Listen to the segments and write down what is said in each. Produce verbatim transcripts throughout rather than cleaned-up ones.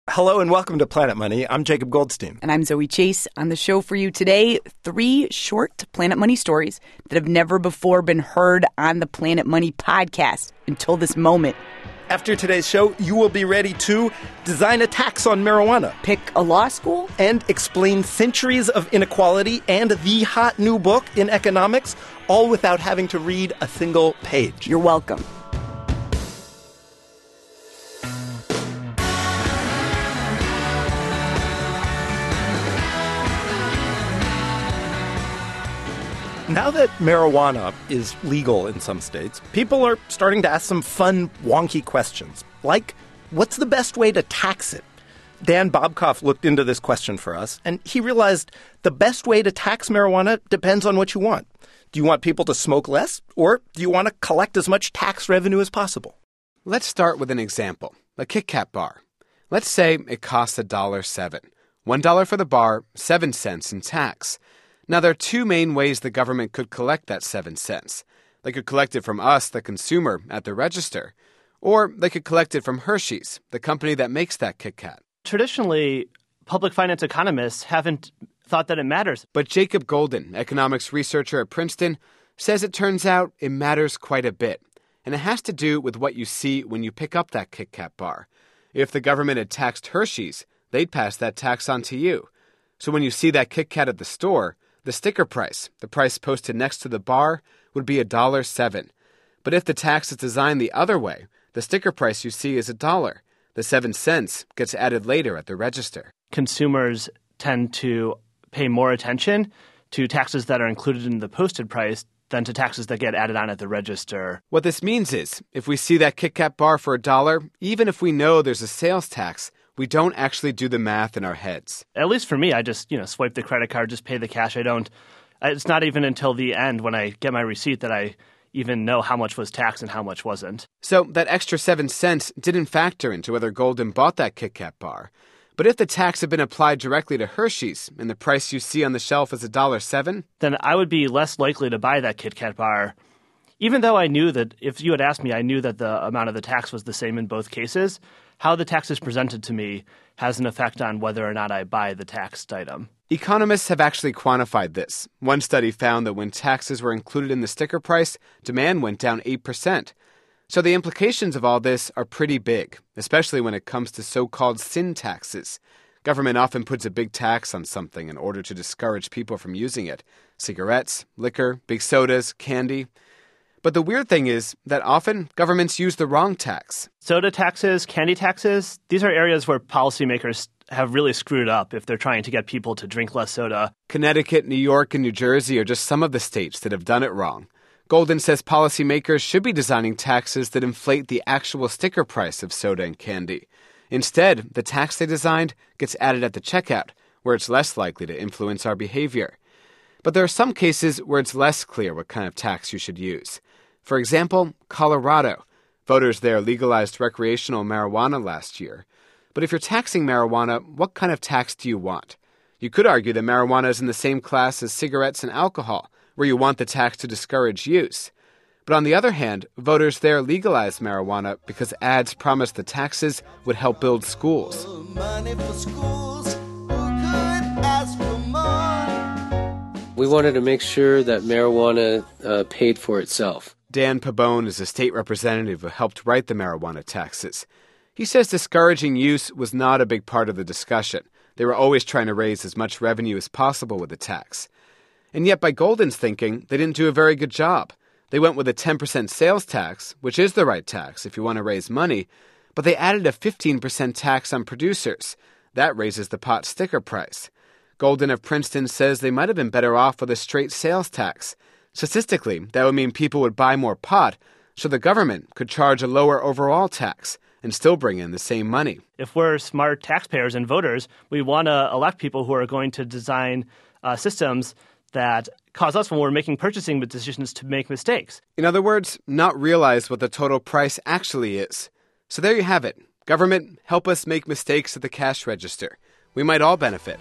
Hello and welcome to Planet Money. I'm Jacob Goldstein. And I'm Zoe Chase. On the show for you today, three short Planet Money stories that have never before been heard on the Planet Money podcast until this moment. After today's show, you will be ready to design a tax on marijuana, pick a law school, and explain centuries of inequality and the hot new book in economics, all without having to read a single page. You're welcome. Now that marijuana is legal in some states, people are starting to ask some fun, wonky questions, like, what's the best way to tax it? Dan Bobkoff looked into this question for us, and he realized the best way to tax marijuana depends on what you want. Do you want people to smoke less, or do you want to collect as much tax revenue as possible? Let's start with an example, a Kit Kat bar. Let's say it costs one dollar and seven cents. one dollar for the bar, seven cents in tax. Now, there are two main ways the government could collect that seven cents. They could collect it from us, the consumer, at the register. Or they could collect it from Hershey's, the company that makes that Kit Kat. Traditionally, public finance economists haven't thought that it matters. But Jacob Golden, economics researcher at Princeton, says it turns out it matters quite a bit. And it has to do with what you see when you pick up that Kit Kat bar. If the government had taxed Hershey's, they'd pass that tax on to you. So when you see that Kit Kat at the store, the sticker price, the price posted next to the bar, would be one dollar and seven cents. But if the tax is designed the other way, the sticker price you see is a dollar. The seven cents gets added later at the register. Consumers tend to pay more attention to taxes that are included in the posted price than to taxes that get added on at the register. What this means is, if we see that Kit Kat bar for a dollar, even if we know there's a sales tax, we don't actually do the math in our heads. At least for me, I just, you know, swipe the credit card, just pay the cash. I don't, it's not even until the end when I get my receipt that I even know how much was taxed and how much wasn't. So that extra seven cents didn't factor into whether Golden bought that Kit Kat bar. But if the tax had been applied directly to Hershey's and the price you see on the shelf is one dollar and seven cents, then I would be less likely to buy that Kit Kat bar. Even though I knew that, if you had asked me, I knew that the amount of the tax was the same in both cases, how the tax is presented to me has an effect on whether or not I buy the taxed item. Economists have actually quantified this. One study found that when taxes were included in the sticker price, demand went down eight percent. So the implications of all this are pretty big, especially when it comes to so-called sin taxes. Government often puts a big tax on something in order to discourage people from using it. Cigarettes, liquor, big sodas, candy. But the weird thing is that often governments use the wrong tax. Soda taxes, candy taxes, these are areas where policymakers have really screwed up if they're trying to get people to drink less soda. Connecticut, New York, and New Jersey are just some of the states that have done it wrong. Golden says policymakers should be designing taxes that inflate the actual sticker price of soda and candy. Instead, the tax they designed gets added at the checkout, where it's less likely to influence our behavior. But there are some cases where it's less clear what kind of tax you should use. For example, Colorado. Voters there legalized recreational marijuana last year. But if you're taxing marijuana, what kind of tax do you want? You could argue that marijuana is in the same class as cigarettes and alcohol, where you want the tax to discourage use. But on the other hand, voters there legalized marijuana because ads promised the taxes would help build schools. Money for schools, who could ask for more? We wanted to make sure that marijuana uh, paid for itself. Dan Pabon is a state representative who helped write the marijuana taxes. He says discouraging use was not a big part of the discussion. They were always trying to raise as much revenue as possible with the tax. And yet, by Golden's thinking, they didn't do a very good job. They went with a ten percent sales tax, which is the right tax if you want to raise money, but they added a fifteen percent tax on producers. That raises the pot sticker price. Golden of Princeton says they might have been better off with a straight sales tax. Statistically, that would mean people would buy more pot, so the government could charge a lower overall tax and still bring in the same money. If we're smart taxpayers and voters, we want to elect people who are going to design uh, systems that cause us, when we're making purchasing decisions, to make mistakes. In other words, not realize what the total price actually is. So there you have it. Government, help us make mistakes at the cash register. We might all benefit.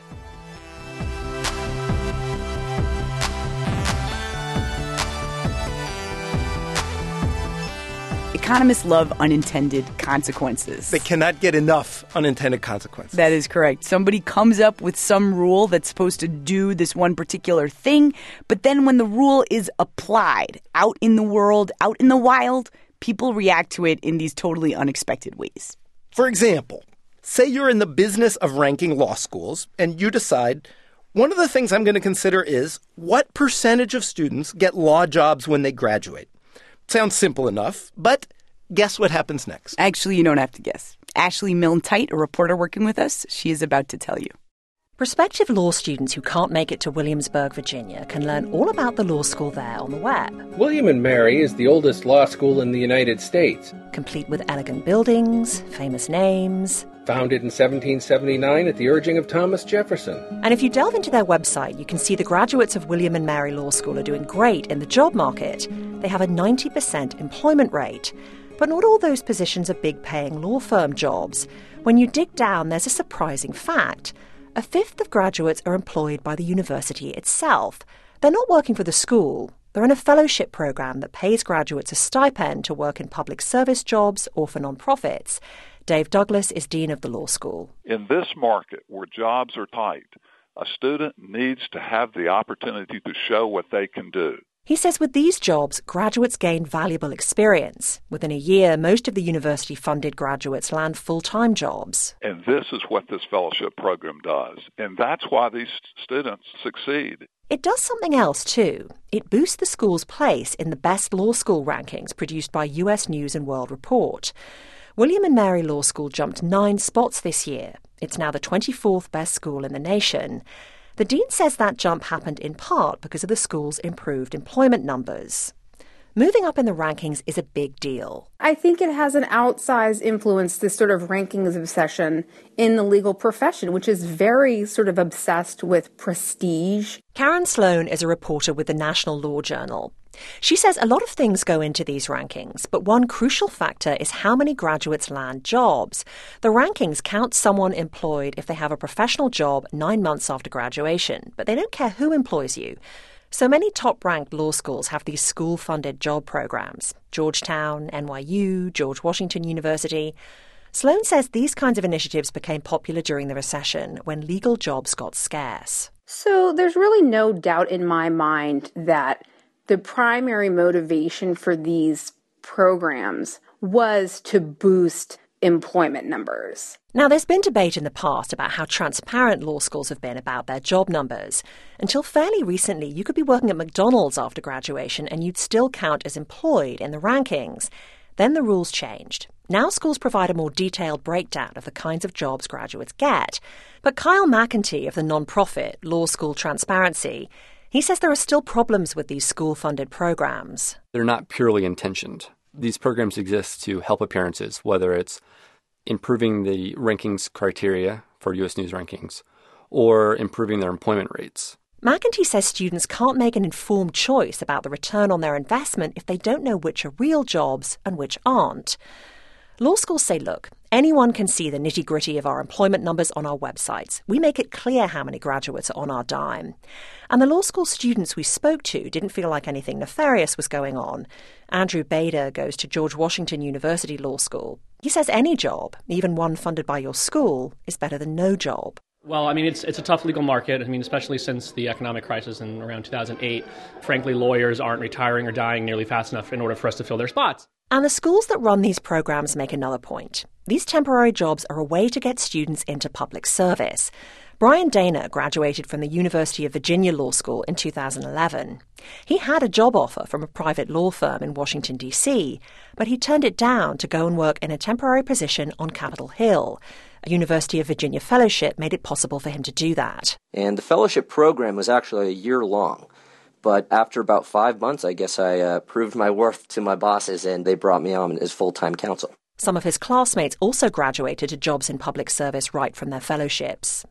Economists love unintended consequences. They cannot get enough unintended consequences. That is correct. Somebody comes up with some rule that's supposed to do this one particular thing, but then when the rule is applied out in the world, out in the wild, people react to it in these totally unexpected ways. For example, say you're in the business of ranking law schools, and you decide, one of the things I'm going to consider is what percentage of students get law jobs when they graduate. Sounds simple enough, but guess what happens next? Actually, you don't have to guess. Ashley Milne-Tite, a reporter working with us, she is about to tell you. Prospective law students who can't make it to Williamsburg, Virginia, can learn all about the law school there on the web. William and Mary is the oldest law school in the United States. Complete with elegant buildings, famous names. Founded in seventeen seventy-nine at the urging of Thomas Jefferson. And if you delve into their website, you can see the graduates of William and Mary Law School are doing great in the job market. They have a ninety percent employment rate. But not all those positions are big-paying law firm jobs. When you dig down, there's a surprising fact. A fifth of graduates are employed by the university itself. They're not working for the school. They're in a fellowship program that pays graduates a stipend to work in public service jobs or for nonprofits. Dave Douglas is dean of the law school. In this market where jobs are tight, a student needs to have the opportunity to show what they can do. He says with these jobs, graduates gain valuable experience. Within a year, most of the university-funded graduates land full-time jobs. And this is what this fellowship program does. And that's why these students succeed. It does something else, too. It boosts the school's place in the best law school rankings produced by U S News and World Report. William and Mary Law School jumped nine spots this year. It's now the twenty-fourth best school in the nation. The dean says that jump happened in part because of the school's improved employment numbers. Moving up in the rankings is a big deal. I think it has an outsized influence, this sort of rankings obsession in the legal profession, which is very sort of obsessed with prestige. Karen Sloan is a reporter with the National Law Journal. She says a lot of things go into these rankings, but one crucial factor is how many graduates land jobs. The rankings count someone employed if they have a professional job nine months after graduation, but they don't care who employs you. So many top-ranked law schools have these school-funded job programs. Georgetown, N Y U, George Washington University. Sloan says these kinds of initiatives became popular during the recession when legal jobs got scarce. So there's really no doubt in my mind that the primary motivation for these programs was to boost employment numbers. Now, there's been debate in the past about how transparent law schools have been about their job numbers. Until fairly recently, you could be working at McDonald's after graduation and you'd still count as employed in the rankings. Then the rules changed. Now schools provide a more detailed breakdown of the kinds of jobs graduates get. But Kyle McEntee of the nonprofit Law School Transparency, he says there are still problems with these school-funded programs. They're not purely intentioned. These programs exist to help appearances, whether it's improving the rankings criteria for U S News rankings or improving their employment rates. McEntee says students can't make an informed choice about the return on their investment if they don't know which are real jobs and which aren't. Law schools say, look, anyone can see the nitty-gritty of our employment numbers on our websites. We make it clear how many graduates are on our dime. And the law school students we spoke to didn't feel like anything nefarious was going on. Andrew Bader goes to George Washington University Law School. He says any job, even one funded by your school, is better than no job. Well, I mean, it's it's a tough legal market. I mean, especially since the economic crisis in around two thousand eight. Frankly, lawyers aren't retiring or dying nearly fast enough in order for us to fill their spots. And the schools that run these programs make another point. These temporary jobs are a way to get students into public service. Brian Dana graduated from the University of Virginia Law School in two thousand eleven. He had a job offer from a private law firm in Washington, D C, but he turned it down to go and work in a temporary position on Capitol Hill. A University of Virginia fellowship made it possible for him to do that. And the fellowship program was actually a year long. But after about five months, I guess I uh, proved my worth to my bosses, and they brought me on as full-time counsel. Some of his classmates also graduated to jobs in public service right from their fellowships.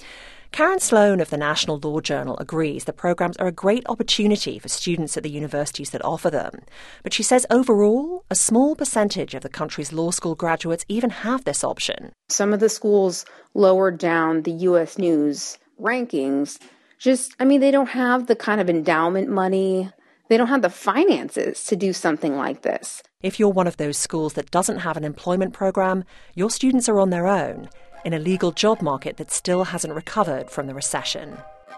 Karen Sloan of the National Law Journal agrees the programs are a great opportunity for students at the universities that offer them. But she says overall, a small percentage of the country's law school graduates even have this option. Some of the schools lowered down the U S News rankings. Just, I mean, they don't have the kind of endowment money They don't have the finances to do something like this. If you're one of those schools that doesn't have an employment program, your students are on their own in a legal job market that still hasn't recovered from the recession.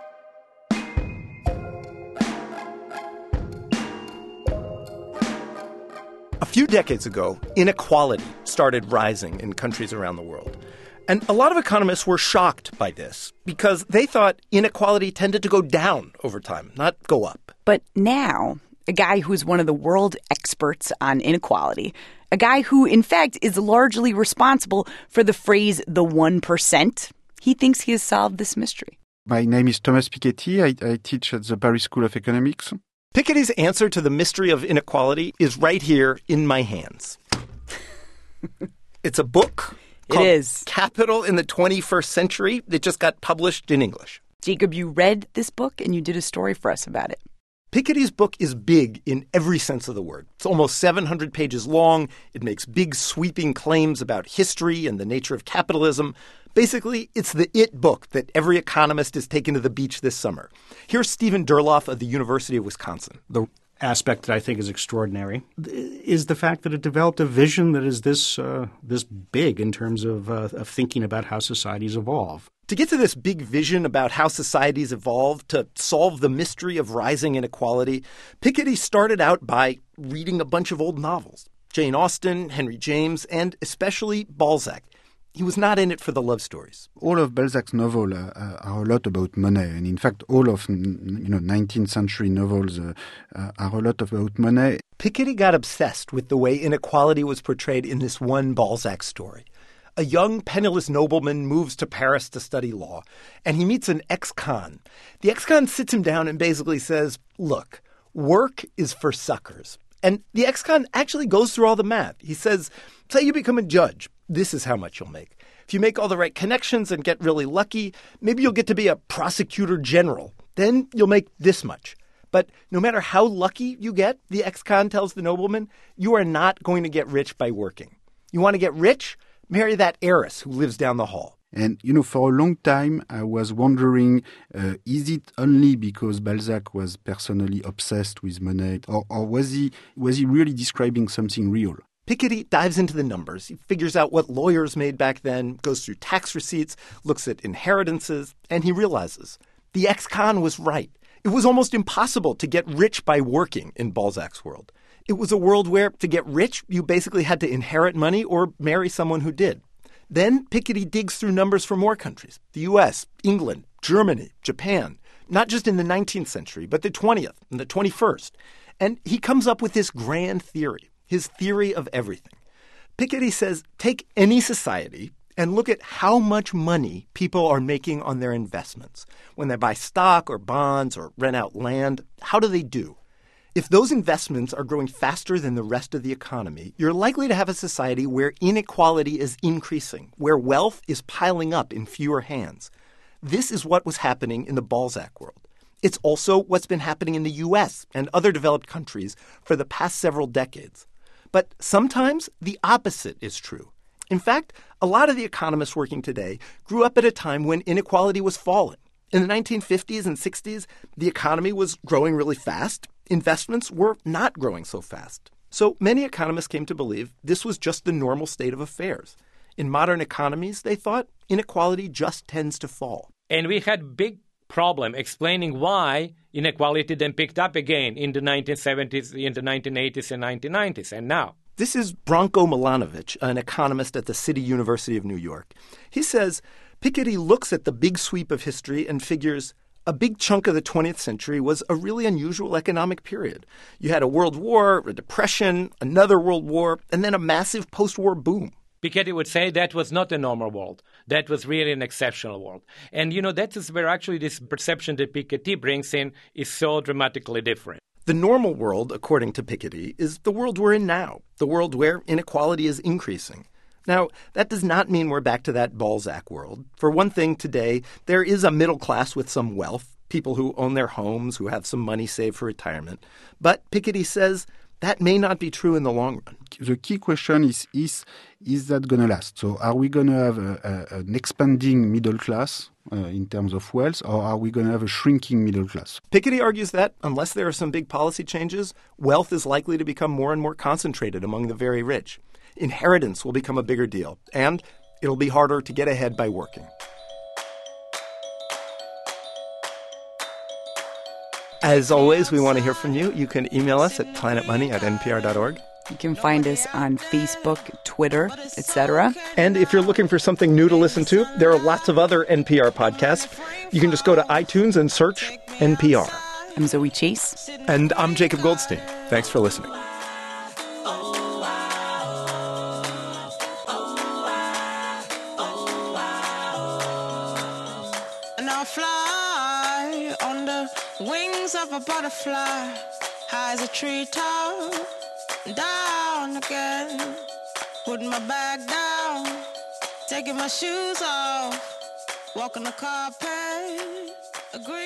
A few decades ago, inequality started rising in countries around the world. And a lot of economists were shocked by this because they thought inequality tended to go down over time, not go up. But now, a guy who's one of the world experts on inequality, a guy who, in fact, is largely responsible for the phrase the one percent, he thinks he has solved this mystery. My name is Thomas Piketty. I, I teach at the Paris School of Economics. Piketty's answer to the mystery of inequality is right here in my hands. It's a book. It is. Capital in the twenty-first Century. It just got published in English. Jacob, you read this book and you did a story for us about it. Piketty's book is big in every sense of the word. It's almost seven hundred pages long. It makes big, sweeping claims about history and the nature of capitalism. Basically, it's the it book that every economist is taken to the beach this summer. Here's Stephen Durloff of the University of Wisconsin. The aspect that I think is extraordinary is the fact that it developed a vision that is this uh, this big in terms of, uh, of thinking about how societies evolve. To get to this big vision about how societies evolve, to solve the mystery of rising inequality, Piketty started out by reading a bunch of old novels. Jane Austen, Henry James, and especially Balzac. He was not in it for the love stories. All of Balzac's novels uh, uh, are a lot about money. And in fact, all of you know nineteenth century novels uh, uh, are a lot about money. Piketty got obsessed with the way inequality was portrayed in this one Balzac story. A young, penniless nobleman moves to Paris to study law, and he meets an ex-con. The ex-con sits him down and basically says, look, work is for suckers. And the ex-con actually goes through all the math. He says, say you become a judge. This is how much you'll make. If you make all the right connections and get really lucky, maybe you'll get to be a prosecutor general. Then you'll make this much. But no matter how lucky you get, the ex-con tells the nobleman, you are not going to get rich by working. You want to get rich? Marry that heiress who lives down the hall. And, you know, for a long time, I was wondering, uh, is it only because Balzac was personally obsessed with money, or, or was he was he really describing something real? Piketty dives into the numbers. He figures out what lawyers made back then, goes through tax receipts, looks at inheritances, and he realizes the ex-con was right. It was almost impossible to get rich by working in Balzac's world. It was a world where to get rich, you basically had to inherit money or marry someone who did. Then Piketty digs through numbers for more countries, the U S, England, Germany, Japan, not just in the nineteenth century, but the twentieth and the twenty-first. And he comes up with this grand theory. His theory of everything. Piketty says, take any society and look at how much money people are making on their investments. When they buy stock or bonds or rent out land, how do they do? If those investments are growing faster than the rest of the economy, you're likely to have a society where inequality is increasing, where wealth is piling up in fewer hands. This is what was happening in the Balzac world. It's also what's been happening in the U S and other developed countries for the past several decades. But sometimes the opposite is true. In fact, a lot of the economists working today grew up at a time when inequality was falling. In the nineteen fifties and sixties, the economy was growing really fast. Investments were not growing so fast. So many economists came to believe this was just the normal state of affairs. In modern economies, they thought inequality just tends to fall. And we had big problem explaining why inequality then picked up again in the nineteen seventies, in the nineteen eighties and nineteen nineties, and now. This is Branko Milanovic, an economist at the City University of New York. He says Piketty looks at the big sweep of history and figures a big chunk of the twentieth century was a really unusual economic period. You had a world war, a depression, another world war, and then a massive post-war boom. Piketty would say that was not a normal world. That was really an exceptional world. And, you know, that is where actually this perception that Piketty brings in is so dramatically different. The normal world, according to Piketty, is the world we're in now, the world where inequality is increasing. Now, that does not mean we're back to that Balzac world. For one thing, today, there is a middle class with some wealth, people who own their homes, who have some money saved for retirement. But Piketty says that may not be true in the long run. The key question is, is, is that going to last? So are we going to have a, a, an expanding middle class uh, in terms of wealth, or are we going to have a shrinking middle class? Piketty argues that unless there are some big policy changes, wealth is likely to become more and more concentrated among the very rich. Inheritance will become a bigger deal, and it'll be harder to get ahead by working. As always, we want to hear from you. You can email us at planetmoney at n p r dot org. You can find us on Facebook, Twitter, et cetera. And if you're looking for something new to listen to, there are lots of other N P R podcasts. You can just go to iTunes and search N P R. I'm Zoe Chase. And I'm Jacob Goldstein. Thanks for listening. And I'll fly on the wings of a butterfly, high as a treetop, down again, putting my bag down, taking my shoes off, walking the carpet, agree.